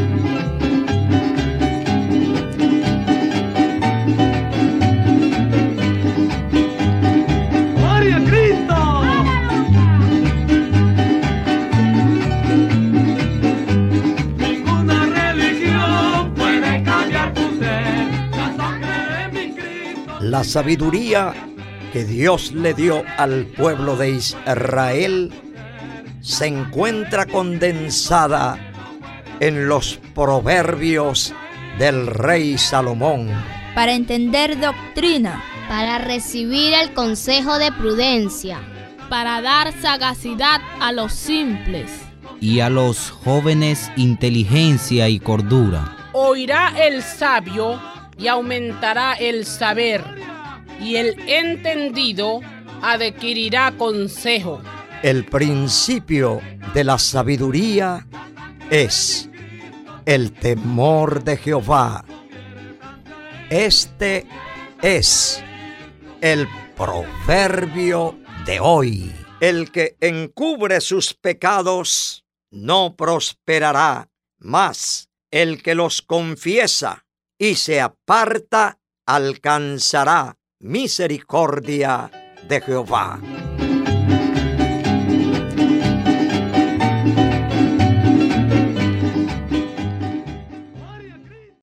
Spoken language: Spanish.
La sabiduría que Dios le dio al pueblo de Israel se encuentra condensada en los proverbios del rey Salomón. Para entender doctrina, para recibir el consejo de prudencia, para dar sagacidad a los simples, y a los jóvenes inteligencia y cordura. Oirá el sabio y aumentará el saber, y el entendido adquirirá consejo. El principio de la sabiduría es el temor de Jehová. Este es el proverbio de hoy. El que encubre sus pecados no prosperará, mas el que los confiesa y se aparta alcanzará misericordia de Jehová.